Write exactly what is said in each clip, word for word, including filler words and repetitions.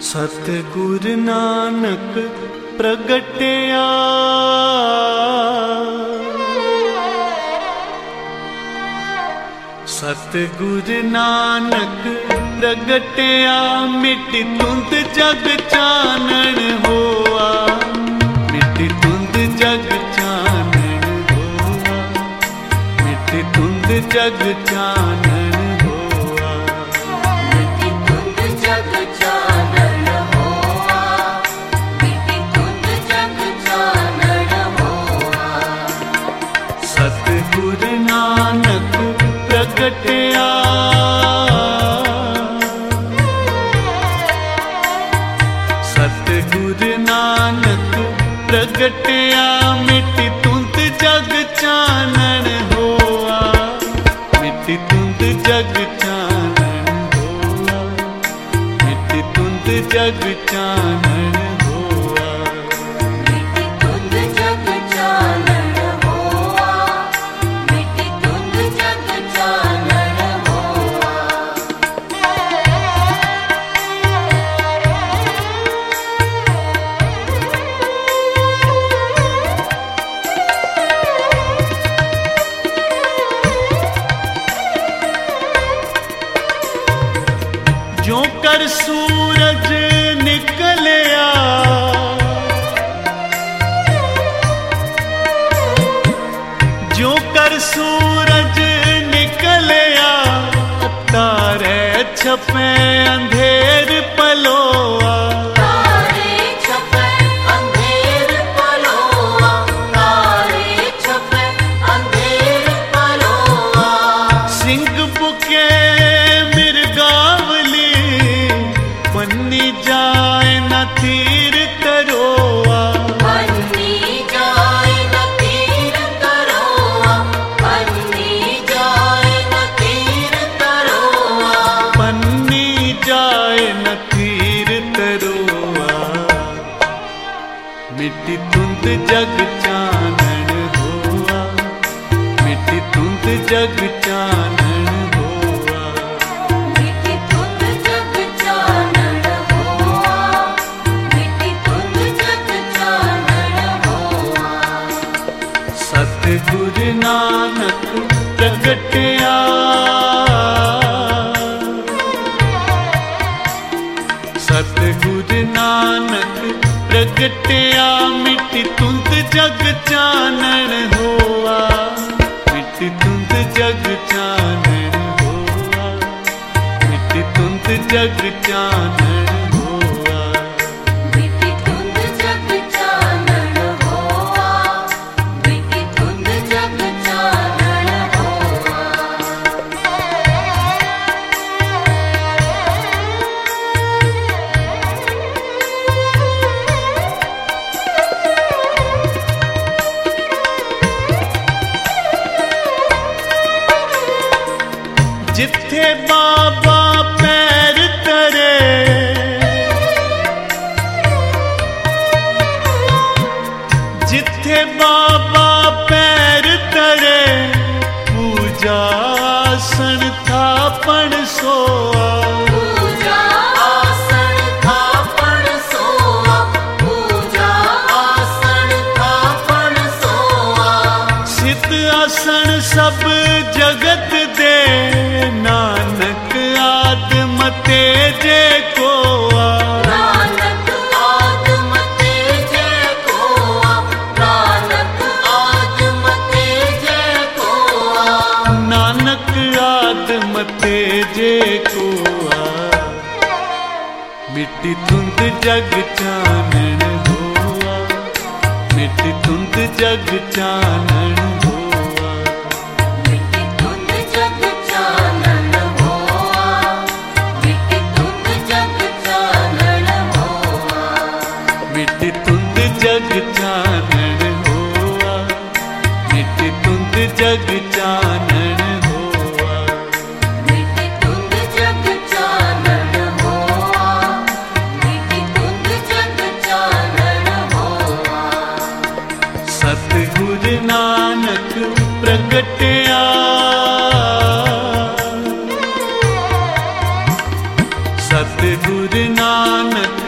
सतगुरु नानक प्रगटया सतगुरु नानक प्रगटया मिटी तुंद जग चानन होआ मिटी तुंद जग चानन होआ मिटी तुंद जग चानन होआ मिटी तुंद जग चानन होआ मिटी तुंद जग चानन होआ सतगुरु नानक प्रगटया सतगुरु नानक प्रगटया मिटी तुंद जग चानन होआ मिटी तुंद जग चानन होआ मिटी तुंद जग चानन होआ मिटी तुंद जग चानन होआ मिटी तुंद जग चानन होआ जो कर सूरज निकलया जो कर सूरज निकलया तारे छपे अंधेर पलोआ तारे छपे अंधेर पलोआ तारे छपे अंधेर पलोआ सिंह बुके मिर्गावली बन्नी जाए न तीर तरोआ बन्नी जाए न तीर तरोआ बन्नी जाए न तीर तरोआ पन्नी जाए न तीर तरोआ मिट्टी तुंद जग चानन होआ मिट्टी तुंद जग चानन होआ मिटी तुंद जग चानन होआ मिटी तुंद जग चानन होआ सतगुरु नानक प्रगटया सतगुरु नानक प्रगटया मिट्टी तुंद जग चानन होआ मिट्टी तुंद जग चानन होआ मिट्टी तुंद जग चानन होआ मिटी तुंद जग चानन होआ मिटी तुंद जग चानन होआ जिथे बाबा पैर तरे जिथे बाबा पैर तरे पूजा आसन थापण सोआ पूजा आसन थापण सोआ पूजा आसन थापण सोआ सिद्ध आसन सब जगत दे नानक आत्म तेजे कोआ नानक आत्म तेजे कोआ नानक आत्म तेजे कोआ नानक आत्म तेजे कोआ मिट्टी तुंद जग चानन होआ मिट्टी तुंद जग चानन होआ मिटी तुंद जग चानन होआ मिटी तुंद जग चानन होआ मिट्टी तुंद जग चानन होआ मिट्टी तुंद जग चानन होआ मिटी तुंद जग चानन होआ मिटी तुंद जग चानन होआ सतगुरु नानक प्रगटया सतगुरु नानक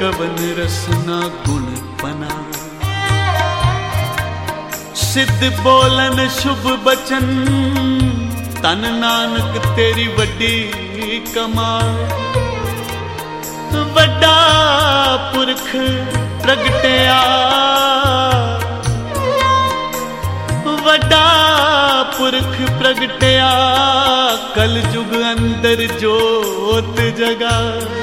कवन रसना गुण पना। सिद्ध बोलन शुभ बचन तन नानक तेरी वड्डी कमाल। वड्डा पुरख प्रगटिया वड्डा पुरख प्रगटिया कल जुग अंदर जोत जगा।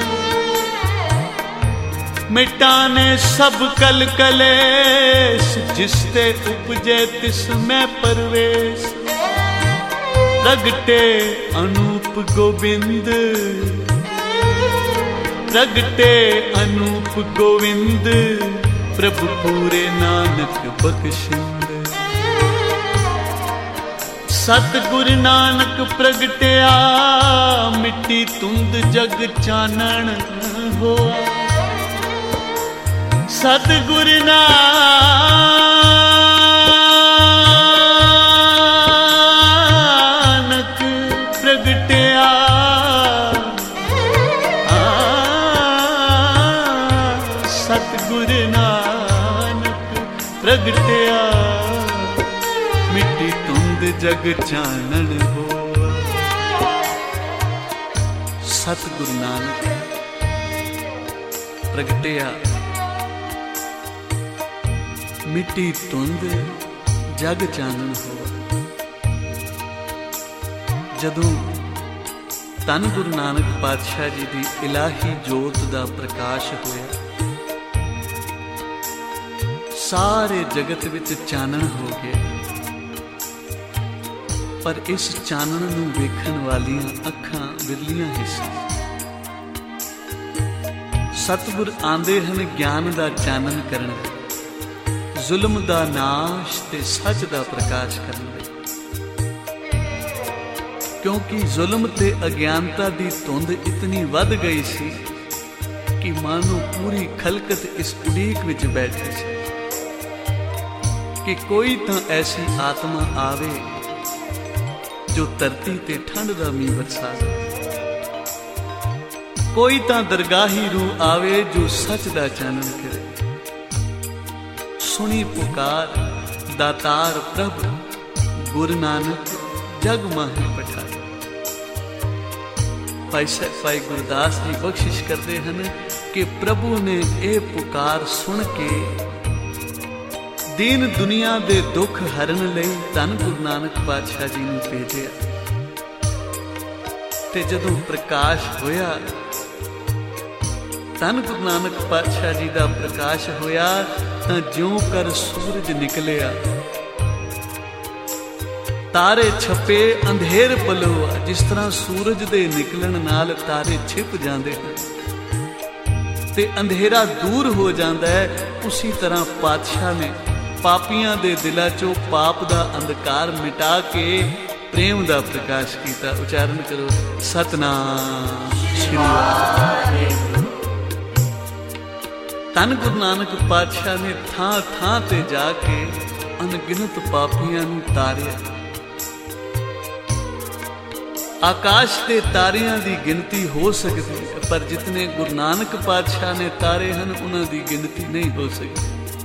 मिटाने सब कल कलेश जिसते उपजे तिसमें परवेश। प्रगटे अनूप गोविंद प्रगटे अनूप गोविंद प्रभु पूरे नानक बख्शिंद। सतगुरु नानक प्रगटिया मिट्टी तुंद जग चानण होआ। सतगुरु नानक प्रगटिया सतगुरु नानक प्रगटिया मिट्टी तुंद जग चानण हो। सतगुरु नानक प्रगटिया मिट्टी तुंद जग चानण हो। जदों धन गुरु नानक पातशाह जी की इलाही जोत का प्रकाश होया सारे जगत विच चानण हो गया। पर इस चानण नूं वेखण वालियां अखां विरलियां ही सी। सतगुर आंदे हन ज्ञान का चानण करन, जुल्म का नाश ते सच का प्रकाश करन लई। क्योंकि जुल्म ते अज्ञानता की धुंध इतनी वध गई सी कि मानो पूरी खलकत इस उड़ीक विच बैठी सी कि कोई तो ऐसी आत्मा आवे जो धरती ते ठंड का मींह बरसा दे। कोई तो दरगाही रूह आवे जो सच का चानण करे। सुनी पुकार दातार प्रभु गुरु नानक जग माहे पठाए। भाई भाई गुरदास जी बख्शिश करते हैं कि प्रभु ने यह पुकार सुन के दीन दुनिया दे दुख हरन लई धन गुरु नानक पातशाह जी ने भेजिया। ते जदों प्रकाश होया धन गुरु नानक पातशाह जी का प्रकाश होया तां ज्यों कर सूरज निकलिया। तारे छपे अंधेर पलोआ। जिस तरह सूरज दे निकलन नाल तारे छिप जाते हैं ते अंधेरा दूर हो जाता है, उसी तरह पातशाह ने पापियां दे दिला चो पाप दा अंधकार मिटा के प्रेम दा प्रकाश किया। उच्चारण करो सतनाम श्री वाहिगुरू। धन गुरु नानक पातशाह ने थां थां ते जाके अनगिनत पापियां नूं तारिया। आकाश के तारियां की गिनती हो सकती है, पर जितने गुरु नानक पातशाह ने तारे हैं उन्हां दी गिनती नहीं हो सकती।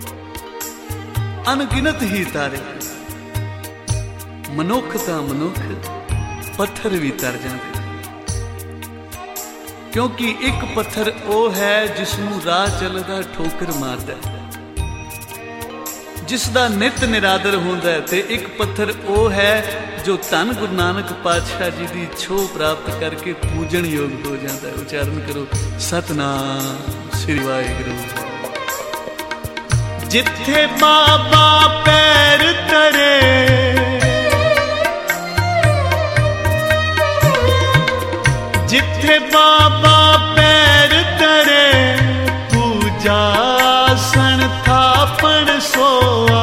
अनगिनत ही तारे। मनुख ता मनुख पत्थर भी तर जाते, क्योंकि एक पत्थर वो है जिसनों राह चलदा ठोकर मारदा है, जिसदा नित निरादर होंदा है। ते एक पत्थर वो है जो धन गुरु नानक पातशाह जी की छो प्राप्त करके पूजन योग हो जाता है। उच्चारण करो सतनाम श्री वाहिगुरू। जिथे बाबा पैर तरे जिथे बाबा पैर तरे पूजा सन थापण सोआ।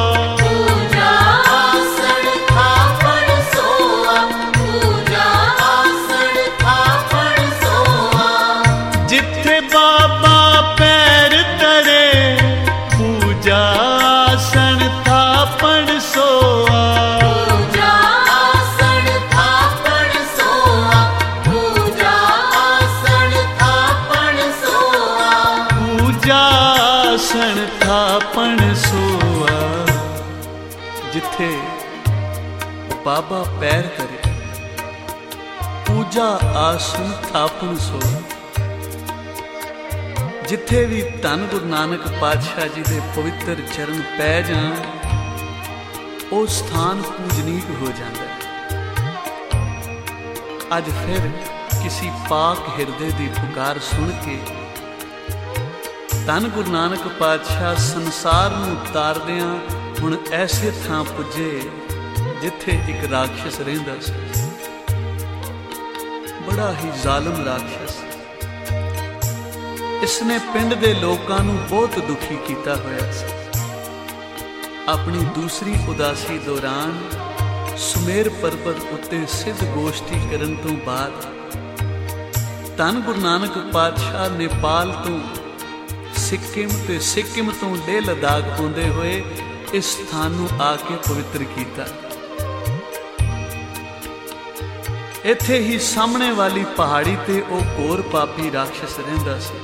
ਬਾਬਾ ਪੈਰ ਧਰੇ, ਪੂਜਾ ਆਸਨ ਥਾਪਨ ਸੋ। ਜਿੱਥੇ ਵੀ ਧੰਨ ਗੁਰੂ ਨਾਨਕ ਪਾਤਸ਼ਾਹ ਜੀ ਦੇ ਪਵਿੱਤਰ ਚਰਨ ਪੈ ਜਾਣ, ਉਹ ਸਥਾਨ ਪੂਜਨੀਕ ਹੋ ਜਾਂਦਾ ਹੈ। ਅੱਜ ਫਿਰ ਕਿਸੇ ਪਾਕ ਹਿਰਦੇ ਦੀ ਪੁਕਾਰ ਸੁਣ ਕੇ ਧੰਨ ਗੁਰੂ ਨਾਨਕ ਪਾਤਸ਼ਾਹ ਸੰਸਾਰ ਨੂੰ ਤਾਰਦਿਆਂ ਹੁਣ ਐਸੇ ਥਾਂ ਪੁੱਜੇ ਜਿੱਥੇ ਇੱਕ ਰਾਖਸ਼ ਰਹਿੰਦਾ ਸੀ, ਬੜਾ ਹੀ ਜ਼ਾਲਮ ਰਾਖਸ਼। ਇਸਨੇ ਪਿੰਡ ਦੇ ਲੋਕਾਂ ਨੂੰ ਬਹੁਤ ਦੁਖੀ ਕੀਤਾ ਹੋਇਆ ਸੀ। ਆਪਣੀ ਦੂਸਰੀ ਉਦਾਸੀ ਦੌਰਾਨ ਸੁਮੇਰ ਪਰਬਤ ਉੱਤੇ ਸਿੱਧ ਗੋਸ਼ਟੀ ਕਰਨ ਤੋਂ ਬਾਅਦ ਧੰਨ ਗੁਰੂ ਨਾਨਕ ਪਾਤਸ਼ਾਹ ਨੇਪਾਲ ਤੋਂ ਸਿੱਕਿਮ ਤੇ ਸਿੱਕਿਮ ਤੋਂ ਲੇਹ ਲਦਾਖ ਆਉਂਦੇ ਹੋਏ ਇਸ ਸਥਾਨ ਨੂੰ ਆ ਕੇ ਪਵਿੱਤਰ ਕੀਤਾ। ਇੱਥੇ ਹੀ ਸਾਹਮਣੇ ਵਾਲੀ ਪਹਾੜੀ ਤੇ ਉਹ ਘੋਰ ਪਾਪੀ ਰਾਖਸ਼ ਰਹਿੰਦਾ ਸੀ,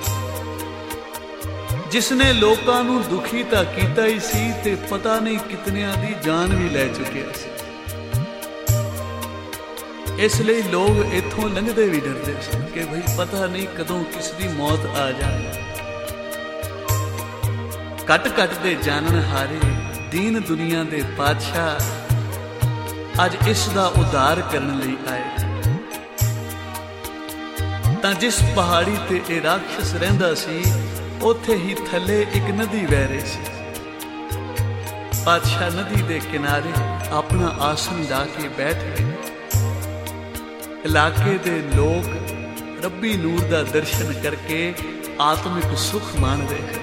ਜਿਸਨੇ ਲੋਕਾਂ ਨੂੰ ਦੁਖੀ ਤਾਂ ਕੀਤਾ ਹੀ ਸੀ ਤੇ ਪਤਾ ਨਹੀਂ ਕਿਤਨਿਆਂ ਦੀ ਜਾਨ ਵੀ ਲੈ ਚੁੱਕਿਆ ਸੀ। ਇਸ ਲਈ ਲੋਕ ਇੱਥੋਂ ਲੰਘਦੇ ਵੀ ਡਰਦੇ ਸਨ ਕਿ ਭਈ ਪਤਾ ਨਹੀਂ ਕਦੋਂ ਕਿਸ ਦੀ ਮੌਤ ਆ ਜਾਏ। ਘਟ ਘਟ ਦੇ ਜਾਣਨ ਹਾਰੇ ਦੀਨ ਦੁਨੀਆ ਦੇ ਪਾਤਸ਼ਾਹ ਅੱਜ ਇਸ ਦਾ ਉਧਾਰ ਕਰਨ ਲਈ ਆਏ। ਤਾਂ ਜਿਸ ਪਹਾੜੀ ਤੇ ਇਹ ਰਾਖਸ਼ ਰਹਿੰਦਾ ਸੀ, ਉੱਥੇ ਹੀ ਥੱਲੇ ਇੱਕ ਨਦੀ ਵਹਿ ਰਹੀ ਸੀ। ਪਾਤਸ਼ਾਹ ਨਦੀ ਦੇ ਕਿਨਾਰੇ ਆਪਣਾ ਆਸਣ ਢਾ ਕੇ ਬੈਠ ਗਏ। ਇਲਾਕੇ ਦੇ ਲੋਕ ਰੱਬੀ ਨੂਰ ਦਾ ਦਰਸ਼ਨ ਕਰਕੇ ਆਤਮਿਕ ਸੁਖ ਮਾਣਦੇ ਹਨ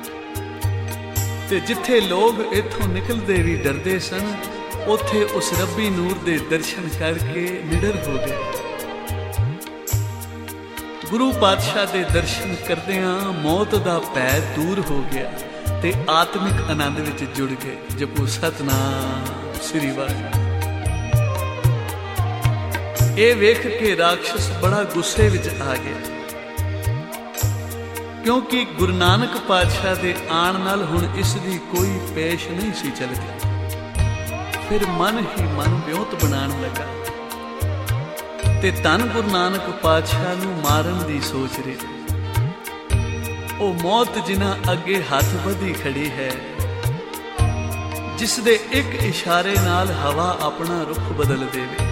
ਤੇ ਜਿੱਥੇ ਲੋਕ ਇੱਥੋਂ ਨਿਕਲਦੇ ਵੀ ਡਰਦੇ ਸਨ, ਉੱਥੇ ਉਸ ਰੱਬੀ ਨੂਰ ਦੇ ਦਰਸ਼ਨ ਕਰਕੇ ਨਿਡਰ ਹੋ ਗਏ। ਗੁਰੂ ਪਾਤਸ਼ਾਹ ਦੇ ਦਰਸ਼ਨ ਕਰਦਿਆਂ ਮੌਤ ਦਾ ਭੈ ਦੂਰ ਹੋ ਗਿਆ ਤੇ ਆਤਮਿਕ ਆਨੰਦ ਵਿੱਚ ਜੁੜ ਗਏ। ਜਪੋ ਸਤਿਨਾਮ ਸ੍ਰੀ ਵਾਹਿਗੁਰੂ। ਇਹ ਵੇਖ ਕੇ ਰਾਖਸ਼ ਬੜਾ ਗੁੱਸੇ ਵਿੱਚ ਆ ਗਿਆ, ਕਿਉਂਕਿ ਗੁਰੂ ਨਾਨਕ ਪਾਤਸ਼ਾਹ ਦੇ ਆਉਣ ਨਾਲ ਹੁਣ ਇਸ ਦੀ ਕੋਈ ਪੇਸ਼ ਨਹੀਂ ਸੀ ਚੱਲਦੀ। ਫਿਰ ਮਨ ਹੀ ਮਨ ਵਿਉਂਤ ਬਣਾਉਣ ਲੱਗਾ ਤੇ ਧੰਨ ਗੁਰੂ ਨਾਨਕ ਪਾਤਸ਼ਾਹ ਨੂੰ ਮਾਰਨ ਦੀ ਸੋਚ ਰਿਹਾ। ਉਹ ਮੌਤ ਜਿਨ੍ਹਾਂ ਅੱਗੇ ਹੱਥ ਵਧੀ ਖੜੀ ਹੈ, ਜਿਸ ਦੇ ਇੱਕ ਇਸ਼ਾਰੇ ਨਾਲ ਹਵਾ ਆਪਣਾ ਰੁਖ ਬਦਲ ਦੇਵੇ,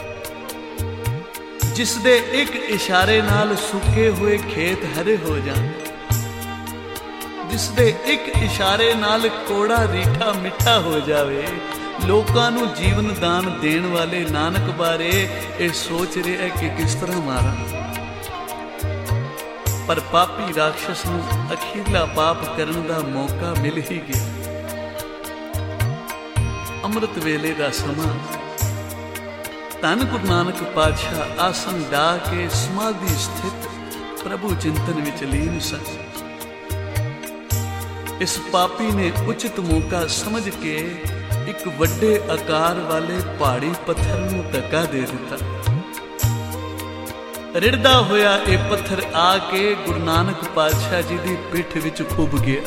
ਜਿਸ ਦੇ ਇੱਕ ਇਸ਼ਾਰੇ ਨਾਲ ਸੁੱਕੇ ਹੋਏ ਖੇਤ ਹਰੇ ਹੋ ਜਾਣ, ਜਿਸ ਦੇ ਇੱਕ ਇਸ਼ਾਰੇ ਨਾਲ ਕੋੜਾ ਰੀਠਾ ਮਿੱਠਾ ਹੋ ਜਾਵੇ। ਲੋਕਾਂ ਨੂੰ ਜੀਵਨ ਦਾਨ ਦੇਣ ਵਾਲੇ ਨਾਨਕ ਬਾਰੇ ਇਹ ਸੋਚ ਰਿਹਾ ਹੈ ਕਿ ਕਿਸ ਤਰ੍ਹਾਂ ਮਾਰਾਂ। ਪਰ ਪਾਪੀ ਰਾਖਸ਼ ਨੂੰ ਅਖੀਰਲਾ ਪਾਪ ਕਰਨ ਦਾ ਮੌਕਾ ਮਿਲ ਹੀ ਗਿਆ। ਅੰਮ੍ਰਿਤ ਵੇਲੇ ਦਾ ਸਮਾਂ, ਧੰਨ ਗੁਰੂ ਨਾਨਕ ਪਾਤਸ਼ਾਹ ਆਸਣ ਢਾ ਕੇ ਸਮਾਧੀ ਸਥਿਤ ਪ੍ਰਭੂ ਚਿੰਤਨ ਵਿੱਚ ਲੀਨ ਸਨ। ਇਸ ਪਾਪੀ ਨੇ ਉਚਿਤ ਮੌਕਾ ਸਮਝ ਕੇ ਇੱਕ ਵੱਡੇ ਆਕਾਰ ਵਾਲੇ ਪਹਾੜੀ ਪੱਥਰ ਨੂੰ ਧੱਕਾ ਦੇ ਦਿੱਤਾ। ਰਿੜਦਾ ਹੋਇਆ ਇਹ ਪੱਥਰ ਆ ਕੇ ਗੁਰੂ ਨਾਨਕ ਪਾਤਸ਼ਾਹ ਜੀ ਦੀ ਪਿੱਠ ਵਿੱਚ ਖੁੱਭ ਗਿਆ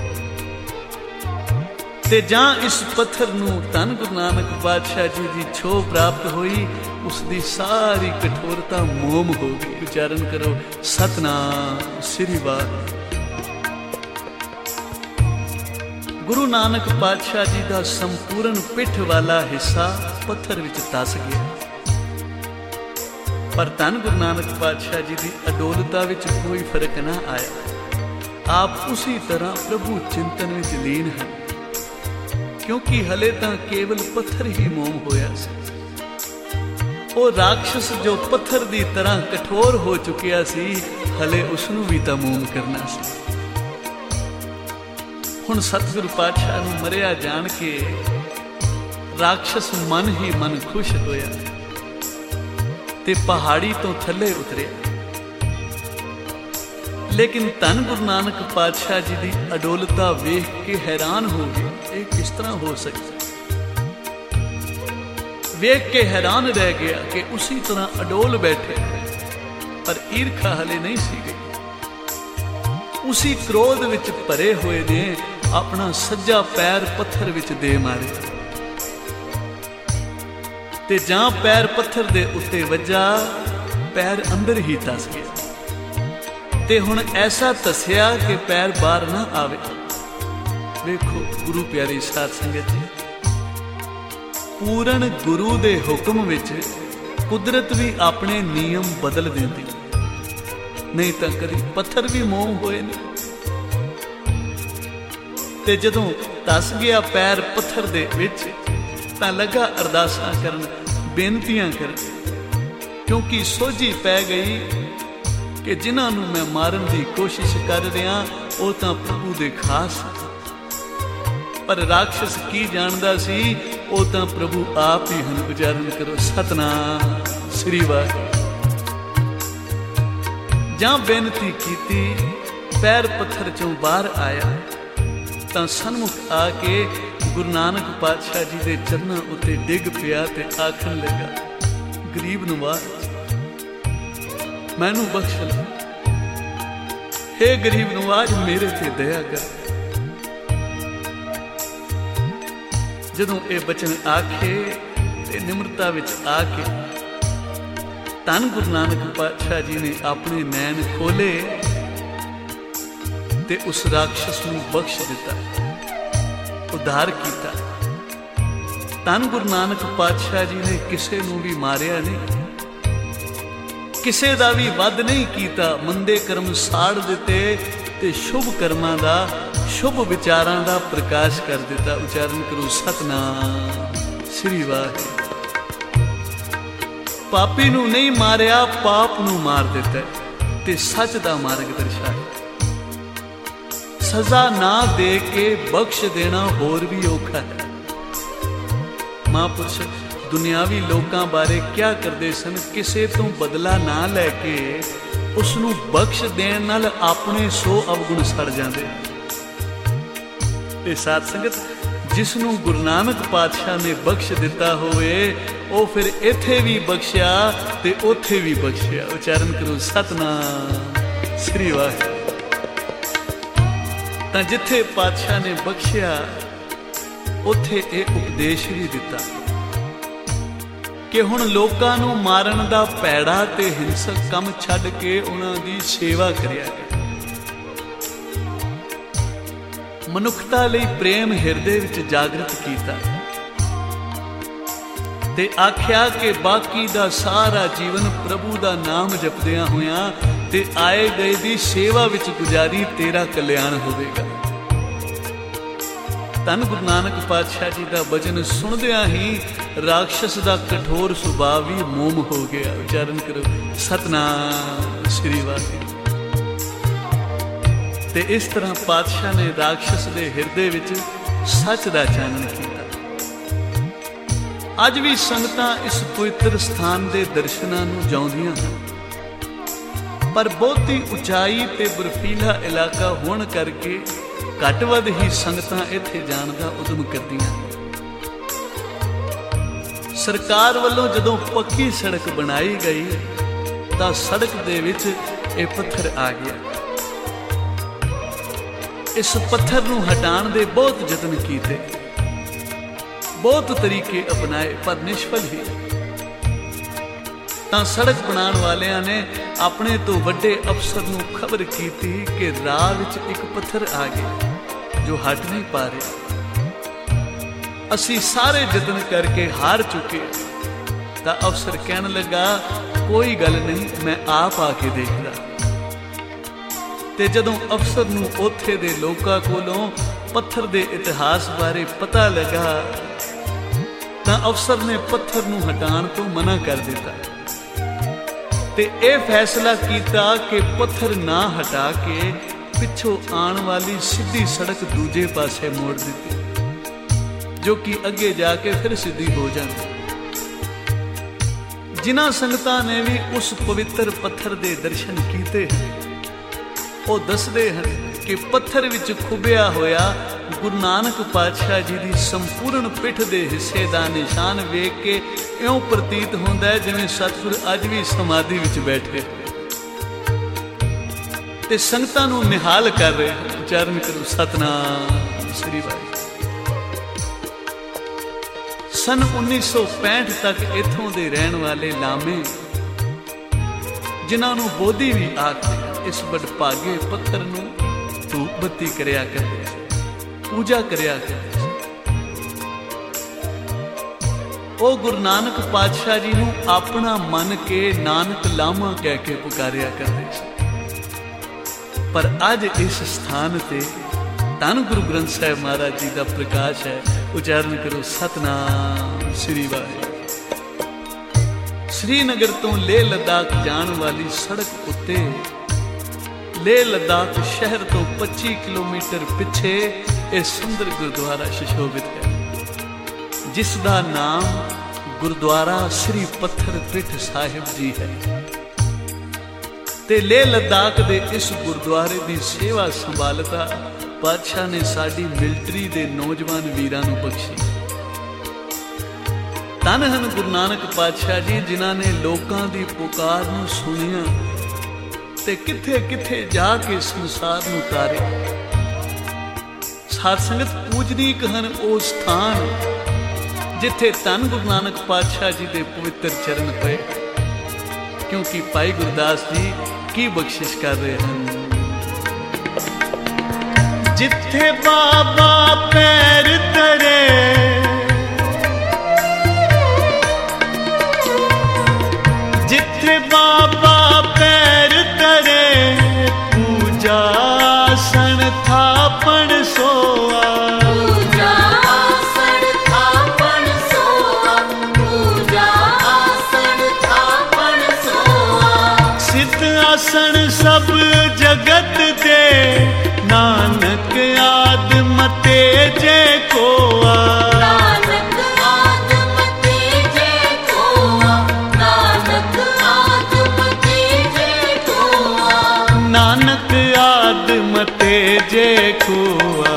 ਤੇ ਜਾਂ ਇਸ ਪੱਥਰ ਨੂੰ ਧੰਨ ਗੁਰੂ ਨਾਨਕ ਪਾਤਸ਼ਾਹ ਜੀ ਦੀ ਛੋਹ ਪ੍ਰਾਪਤ ਹੋਈ, ਉਸ ਦੀ ਸਾਰੀ ਕਠੋਰਤਾ ਮੋਮ ਹੋ ਗਈ। ਉਚਾਰਨ ਕਰੋ ਸਤਿਨਾਮ ਸ੍ਰੀ ਵਾਹਿਗੁਰੂ। ਗੁਰੂ ਨਾਨਕ ਪਾਤਸ਼ਾਹ ਜੀ ਦਾ ਸੰਪੂਰਨ ਪਿੱਠ ਵਾਲਾ ਹਿੱਸਾ ਪੱਥਰ ਵਿੱਚ ਧਸ ਗਿਆ, ਪਰ ਧੰਨ ਗੁਰੂ ਨਾਨਕ ਪਾਤਸ਼ਾਹ ਜੀ ਦੀ ਅਡੋਲਤਾ ਵਿੱਚ ਕੋਈ ਫਰਕ ਨਾ ਆਇਆ। ਆਪ ਉਸੇ ਤਰ੍ਹਾਂ ਪ੍ਰਭੂ ਚਿੰਤਨ ਵਿੱਚ ਲੀਨ ਹਨ, ਕਿਉਂਕਿ ਹਲੇ ਤਾਂ ਕੇਵਲ ਪੱਥਰ ਹੀ ਮੋਮ ਹੋਇਆ ਸੀ। ਉਹ ਰਾਖਸ਼ ਜੋ ਪੱਥਰ ਦੀ ਤਰ੍ਹਾਂ ਕਠੋਰ ਹੋ ਚੁੱਕਿਆ ਸੀ, ਹਲੇ ਉਸ ਨੂੰ ਵੀ ਤਾਂ ਮੋਮ ਕਰਨਾ ਸੀ। ਹੁਣ ਸਤਿਗੁਰੂ ਪਾਤਸ਼ਾਹ ਨੂੰ ਮਰਿਆ ਜਾਣ ਕੇ ਰਾਖਸ਼ ਮਨ ਹੀ ਮਨ ਖੁਸ਼ ਹੋਇਆ ਤੇ ਪਹਾੜੀ ਤੋਂ ਥੱਲੇ ਉਤਰਿਆ। ਲੇਕਿਨ ਧੰਨ ਗੁਰੂ ਨਾਨਕ ਪਾਤਸ਼ਾਹ ਜੀ ਦੀ ਅਡੋਲਤਾ ਵੇਖ ਕੇ ਹੈਰਾਨ ਹੋ ਗਏ। ਇਹ ਕਿਸ ਤਰ੍ਹਾਂ ਹੋ ਸਕਦਾ? ਵੇਖ ਕੇ ਹੈਰਾਨ ਰਹਿ ਗਿਆ ਕਿ ਉਸੇ ਤਰ੍ਹਾਂ ਅਡੋਲ ਬੈਠੇ, ਪਰ ਈਰਖਾ ਹਲੇ ਨਹੀਂ ਸੀ ਗਈ। ਉਸੇ ਕ੍ਰੋਧ ਵਿੱਚ ਭਰੇ ਹੋਏ ਨੇ ਆਪਣਾ ਸੱਜਾ ਪੈਰ ਪੱਥਰ ਵਿੱਚ ਦੇ ਮਾਰਿਆ ਤੇ ਜਾਂ ਪੈਰ ਪੱਥਰ ਦੇ ਉੱਤੇ ਵੱਜਾ, ਪੈਰ ਅੰਦਰ ਹੀ ਧਸ ਗਿਆ ਤੇ ਹੁਣ ਐਸਾ ਧਸਿਆ ਕਿ ਪੈਰ ਬਾਹਰ ਨਾ ਆਵੇ। ਵੇਖੋ ਗੁਰੂ ਪਿਆਰੀ ਸਾਧ ਸੰਗਤ ਜੀ, ਪੂਰਨ ਗੁਰੂ ਦੇ ਹੁਕਮ ਵਿੱਚ ਕੁਦਰਤ ਵੀ ਆਪਣੇ ਨਿਯਮ ਬਦਲ ਦਿੰਦੀ, ਨਹੀਂ ਤਾਂ ਕਦੀ ਪੱਥਰ ਵੀ ਮੋਮ ਹੋਏ ਨੇ। ਤੇ ਜਦੋਂ ਧਸ ਗਿਆ ਪੈਰ ਪੱਥਰ ਦੇ ਵਿੱਚ ਤਾਂ ਲੱਗਾ ਅਰਦਾਸਾਂ ਕਰਨ, ਬੇਨਤੀਆਂ ਕਰਨ, ਕਿਉਂਕਿ ਸੋਝੀ ਪੈ ਗਈ ਕਿ ਜਿਨ੍ਹਾਂ ਨੂੰ ਮੈਂ ਮਾਰਨ ਦੀ ਕੋਸ਼ਿਸ਼ ਕਰ ਰਿਹਾ ਉਹ ਤਾਂ ਪ੍ਰਭੂ ਦੇ ਖਾਸ। ਪਰ ਰਾਖਸ਼ ਕੀ ਜਾਣਦਾ ਸੀ, ਉਹ ਤਾਂ ਪ੍ਰਭੂ ਆਪ ਹੀ ਹਨ। ਉਚਾਰਨ ਕਰੋ ਸਤਨਾਮ ਸ੍ਰੀ ਵਾਹਿਗੁਰੂ। ਜਾਂ ਬੇਨਤੀ ਕੀਤੀ, ਪੈਰ ਪੱਥਰ ਚੋਂ ਬਾਹਰ ਆਇਆ ਤਾਂ ਸਨਮੁਖ ਆ ਕੇ ਗੁਰੂ ਨਾਨਕ ਪਾਤਸ਼ਾਹ ਜੀ ਦੇ ਚਰਨਾਂ ਉੱਤੇ ਡਿੱਗ ਪਿਆ ਤੇ ਆਖਣ ਲੱਗਾ, ਗਰੀਬ ਨਵਾਜ਼ ਮੈਨੂੰ ਬਖਸ਼ ਲੈ, ਹੇ ਗਰੀਬ ਨਵਾਜ਼ ਮੇਰੇ ਤੇ ਦਇਆ ਕਰ। ਜਦੋਂ ਇਹ ਬਚਨ ਆਖੇ ਤੇ ਨਿਮਰਤਾ ਵਿੱਚ ਆ ਕੇ ਧੰਨ ਗੁਰੂ ਨਾਨਕ ਪਾਤਸ਼ਾਹ ਜੀ ਨੇ ਆਪਣੇ ਨੈਣ ਖੋਲੇ ਤੇ ਉਸ ਰਾਖਸ਼ ਨੂੰ ਬਖਸ਼ ਦਿੱਤਾ, ਉਧਾਰ ਕੀਤਾ। ਧੰਨ ਗੁਰੂ ਨਾਨਕ ਪਾਤਸ਼ਾਹ ਜੀ ਨੇ ਕਿਸੇ ਨੂੰ ਵੀ ਮਾਰਿਆ ਨਹੀਂ, ਕਿਸੇ ਦਾ ਵੀ ਵੱਧ ਨਹੀਂ ਕੀਤਾ। ਮੰਦੇ ਕਰਮ ਸਾੜ ਦਿੱਤੇ ਤੇ ਸ਼ੁਭ ਕਰਮਾਂ ਦਾ, ਸ਼ੁਭ ਵਿਚਾਰਾਂ ਦਾ ਪ੍ਰਕਾਸ਼ ਕਰ ਦਿੱਤਾ। ਉਚਾਰਨ ਕਰੋ ਸਤਨਾਮ ਸ੍ਰੀ ਵਾਹਿਗੁਰੂ। ਪਾਪੀ ਨੂੰ ਨਹੀਂ ਮਾਰਿਆ, ਪਾਪ ਨੂੰ ਮਾਰ ਦਿੱਤਾ ਤੇ ਸੱਚ ਦਾ ਮਾਰਗ ਦਰਸਾਇਆ। ਸਜ਼ਾ ਨਾ ਦੇ ਕੇ ਬਖਸ਼ ਦੇਣਾ ਹੋਰ ਵੀ ਔਖਾ ਹੈ। ਮਹਾਂਪੁਰਸ਼ ਦੁਨਿਆਵੀ ਲੋਕਾਂ ਬਾਰੇ ਕਿਆ ਕਰਦੇ ਸਨ, ਕਿਸੇ ਤੋਂ ਬਦਲਾ ਨਾ ਲੈ ਕੇ ਉਸ ਨੂੰ ਬਖਸ਼ ਦੇਣ ਨਾਲ ਆਪਣੇ ਸੌ ਅਵਗੁਣ ਸੜ ਜਾਂਦੇ। ਤੇ ਸਾਧ ਸੰਗਤ, ਜਿਸ ਨੂੰ ਗੁਰੂ ਨਾਨਕ ਪਾਤਸ਼ਾਹ ਨੇ ਬਖਸ਼ ਦਿੱਤਾ ਹੋਵੇ ਉਹ ਫਿਰ ਇੱਥੇ ਵੀ ਬਖਸ਼ਿਆ ਤੇ ਉੱਥੇ ਵੀ ਬਖਸ਼ਿਆ। ਉਚਾਰਨ ਕਰੋ ਸਤਨਾਮ ਸ੍ਰੀ ਵਾਹਿਗੁਰੂ। ਤਾਂ ਜਿੱਥੇ ਪਾਤਸ਼ਾਹ ਨੇ ਬਖਸ਼ਿਆ ਉੱਥੇ ਇਹ ਉਪਦੇਸ਼ ਵੀ ਦਿੱਤਾ ਕਿ ਹੁਣ ਲੋਕਾਂ ਨੂੰ ਮਾਰਨ ਦਾ ਭੈੜਾ ਤੇ ਹਿੰਸਕ ਕੰਮ ਛੱਡ ਕੇ ਉਹਨਾਂ ਦੀ ਸੇਵਾ ਕਰਿਆ ਕਰ। ਮਨੁੱਖਤਾ ਲਈ ਪ੍ਰੇਮ ਹਿਰਦੇ ਵਿੱਚ ਜਾਗਰਤ ਕੀਤਾ ਤੇ ਆਖਿਆ ਕਿ ਬਾਕੀ ਦਾ ਸਾਰਾ ਜੀਵਨ ਪ੍ਰਭੂ ਦਾ ਨਾਮ ਜਪਦਿਆਂ ਹੋਇਆਂ ਤੇ ਆਏ ਗਏ ਦੀ ਸੇਵਾ ਵਿੱਚ ਗੁਜ਼ਾਰੀ, ਤੇਰਾ ਕਲਿਆਣ ਹੋਵੇਗਾ। ਧੰਨ ਗੁਰੂ ਨਾਨਕ ਪਾਤਸ਼ਾਹ ਜੀ ਦਾ ਬਚਨ ਸੁਣਦਿਆਂ ਹੀ ਰਾਖਸ਼ ਦਾ ਕਠੋਰ ਸੁਭਾਅ ਵੀ ਮੋਮ ਹੋ ਗਿਆ। ਉਚਾਰਨ ਕਰੋ ਸਤਨਾਮ ਸ੍ਰੀ ਵਾਹਿਗੁਰੂ। ਤੇ ਇਸ ਤਰ੍ਹਾਂ ਪਾਤਸ਼ਾਹ ਨੇ ਰਾਖਸ਼ ਦੇ ਹਿਰਦੇ ਵਿੱਚ ਸੱਚ ਦਾ ਚਾਨਣ ਕੀਤਾ। ਅੱਜ ਵੀ ਸੰਗਤਾਂ ਇਸ ਪਵਿੱਤਰ ਸਥਾਨ ਦੇ ਦਰਸ਼ਨਾਂ ਨੂੰ ਜਾਉਂਦੀਆਂ ਹਨ, ਪਰ ਬਹੁਤੀ ਉਚਾਈ ਤੇ ਬਰਫੀਲਾ ਇਲਾਕਾ ਹੋਣ ਕਰਕੇ ਘੱਟ ਵੱਧ ਹੀ ਸੰਗਤਾਂ ਇੱਥੇ ਜਾਣ ਦਾ ਉਦਮ ਕਰਦੀਆਂ। ਸਰਕਾਰ ਵੱਲੋਂ ਜਦੋਂ ਪੱਕੀ ਸੜਕ ਬਣਾਈ ਗਈ ਤਾਂ ਸੜਕ ਦੇ ਵਿੱਚ ਇਹ ਪੱਥਰ ਆ ਗਿਆ। ਇਸ ਪੱਥਰ ਨੂੰ ਹਟਾਉਣ ਦੇ ਬਹੁਤ ਯਤਨ ਕੀਤੇ, ਬਹੁਤ ਤਰੀਕੇ ਅਪਣਾਏ, ਪਰ ਨਿਸ਼ਫਲ ਹੀ। ਤਾਂ ਸੜਕ ਬਣਾਉਣ ਵਾਲਿਆਂ ਨੇ ਆਪਣੇ ਤੋਂ ਵੱਡੇ ਅਫਸਰ ਨੂੰ ਖਬਰ ਕੀਤੀ ਕਿ ਰਾਹ ਵਿੱਚ ਇੱਕ ਪੱਥਰ ਆ ਗਿਆ ਜੋ ਹਟ ਨਹੀਂ ਪਾ ਰਿਹਾ। ਅਸੀਂ ਸਾਰੇ ਯਤਨ ਕਰਕੇ ਹਾਰ ਚੁੱਕੇ। ਤਾਂ ਅਫਸਰ ਕਹਿਣ ਲੱਗਾ, ਕੋਈ ਗੱਲ ਨਹੀਂ, ਮੈਂ ਆਪ ਆ ਕੇ ਦੇਖਦਾ। ਤੇ ਜਦੋਂ ਅਫਸਰ ਨੂੰ ਉੱਥੇ ਦੇ ਲੋਕਾਂ ਕੋਲੋਂ ਪੱਥਰ ਦੇ ਇਤਿਹਾਸ ਬਾਰੇ ਪਤਾ ਲੱਗਾ ਤਾਂ ਅਫਸਰ ਨੇ ਪੱਥਰ ਨੂੰ ਹਟਾਉਣ ਤੋਂ ਮਨਾ ਕਰ ਦਿੱਤਾ ਤੇ ਇਹ ਫੈਸਲਾ ਕੀਤਾ ਕਿ ਪੱਥਰ ਨਾ ਹਟਾ ਕੇ ਪਿੱਛੋਂ ਆਉਣ ਵਾਲੀ ਸਿੱਧੀ ਸੜਕ ਦੂਜੇ ਪਾਸੇ ਮੋੜ ਦਿੱਤੀ, ਜੋ ਕਿ ਅੱਗੇ ਜਾ ਕੇ ਫਿਰ ਸਿੱਧੀ ਹੋ ਜਾਂਦੀ। ਜਿਨ੍ਹਾਂ ਸੰਗਤਾਂ ਨੇ ਵੀ ਉਸ ਪਵਿੱਤਰ ਪੱਥਰ ਦੇ ਦਰਸ਼ਨ ਕੀਤੇ ਉਹ ਦੱਸਦੇ ਹਨ ਕਿ ਪੱਥਰ ਵਿੱਚ ਖੁੱਭਿਆ ਹੋਇਆ ਗੁਰੂ ਨਾਨਕ ਪਾਤਸ਼ਾਹ ਜੀ ਦੀ ਸੰਪੂਰਨ ਪਿੱਠ ਦੇ ਹਿੱਸੇ ਦਾ ਨਿਸ਼ਾਨ ਵੇਖ ਕੇ ਇਉਂ ਪ੍ਰਤੀਤ ਹੁੰਦਾ ਹੈ ਜਿਵੇਂ ਸਤਿਗੁਰ ਅੱਜ ਵੀ ਸਮਾਧੀ ਵਿੱਚ ਬੈਠੇ ਤੇ ਸੰਗਤਾਂ ਨੂੰ ਨਿਹਾਲ ਕਰ ਰਹੇ ਹਨ। ਉਚਾਰਨ ਕਰੋ ਸਤਨਾਮ ਸ੍ਰੀ ਵਾਹਿਗੁਰੂ। सन उन्नीस सौ पैंठ तक इथों दे रहन वाले लामे, जिन्हां नूं बोधी भी आखदे, इस वडभागे पत्थर नूं धूप बत्ती करिया करदे सी, पूजा करिया करदे सी। ओ गुरु नानक पातशाह जी नूं अपना मन के नानक लामा कह के पुकारिया करदे सी। पर अज इस स्थान ते धन गुरु ग्रंथ साहिब महाराज जी का प्रकाश है। उच्चारण करो सतनाम श्री वाहिगुरू। श्रीनगर तो लेह लद्दाख जान वाली सड़क उत्ते लेह लद्दाख शहर तो पच्चीस किलोमीटर पिछे यह सुंदर गुरुद्वारा सुशोभित है, जिसका नाम गुरुद्वारा श्री पत्थर पिठ साहिब जी है। ते लेह लद्दाख दे इस गुरुद्वारे की सेवा संभालता पातशाह ने साडी मिलिटरी दे नौजवान वीरां नूं बख्शी। धन हन गुरु नानक पातशाह जी, जिन्हां ने लोकां दी पुकार नूं सुनिया ते किथे किथे जाके संसार नूं तारे। साध संगत पूजनीक हन ओ स्थान जिथे धन गुरु नानक पातशाह जी दे पवित्र चरण पे, क्योंकि भाई गुरदास जी की बख्शिश कर रहे हैं। जिथे बाबा पैर तरे, जिथे बाबा पैर तरे, पूजा सन थापण सोआ, पूजा आसन थापण सोआ, पूजा आसन थापण सोआ। सिद्ध आसन सब जगत दे, नानक आदम तेजे कोआ, नानक आदम तेजे कोआ, नानक आदम तेजे कोआ। नानक आदम तेजे कोआ।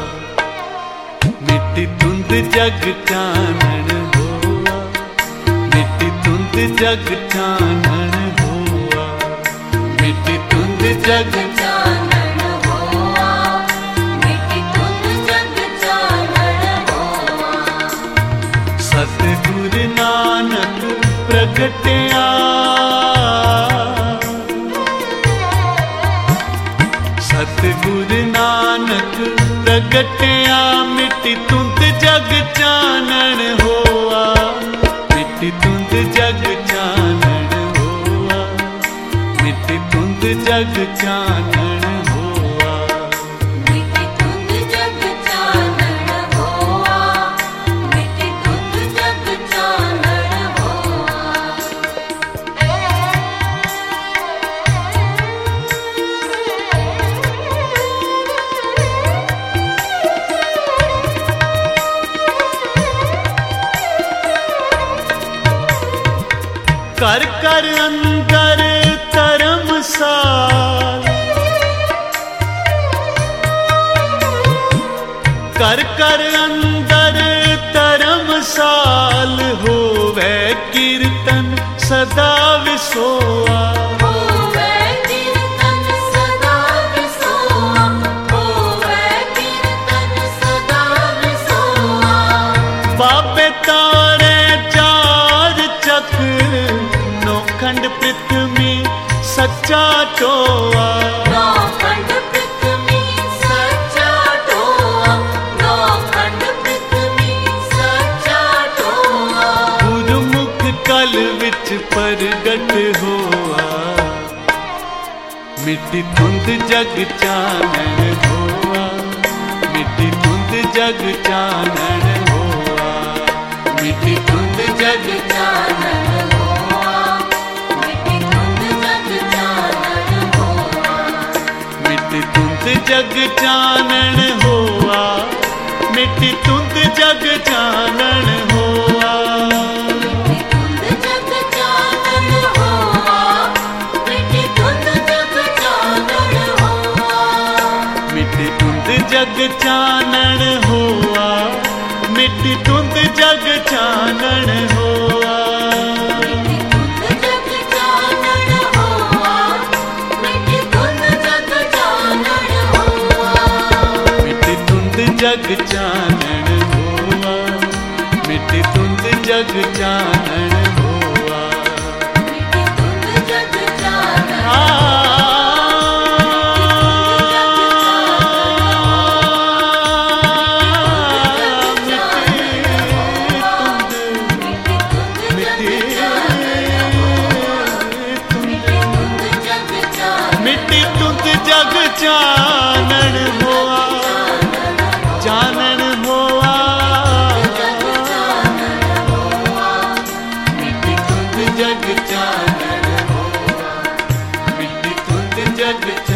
मिट्टी धुंध जग चानन होआ, मिट्टी धुंध जग चानन होआ, मिट्टी धुंध जग चानन होआ, मिट्टी धुंध जग चानन होआ। सतगुरु नानक प्रगटिया, सतगुरु नानक प्रगटिया, मिट्टी धुंध जग चानन होआ, मिट्टी धुंध जग चानन होआ, मिट्टी धुंध जग चानन होआ। मिट्टी धुंध जग चानन होआ, मिट्टी धुंध जग चानन होआ। कर कर अंदर धर्मसाल, कर कर अंदर धर्मसाल, होवे कीर्तन सदा विसोआ, होवे कीर्तन सदा विसोआ, होवे कीर्तन सदा विसोआ। बाबे तारे चार चक, नौखंड पृथ्वी सच्चा टोआ, नौखंड पृथ्वी सच्चा टोआ, नौखंड पृथ्वी सच्चा टोआ। गुरुमुख कल विच प्रगट होआ, मिट्टी धुंध जग चानन होआ, मिट्टी धुंध जग चानन होआ, मिट्टी धुंध जग चानन होआ, मिट्टी धुंध जग चानन होआ। मिट्टी धुंध जग चानन होआ, मिट्टी धुंध जग चानन होआ। मिट्टी धुंध जग चानन होआ, मिट्टी धुंध जग चानन होआ। मिट्टी धुंध जग चानन होआ, मिट्टी धुंध जग चानन होआ। मिट्टी धुंध जग चानन होआ, मिट्टी धुंध जग चानन होआ। मिट्टी धुंध जग चानन होआ, मिट्टी धुंध जग चानण होआ। मिटी धुंध जग चानण मिटी धुंध जग चानण होआ, चानण होआ। मिटी धुंध जग चानण होआ, मिटी धुंध जग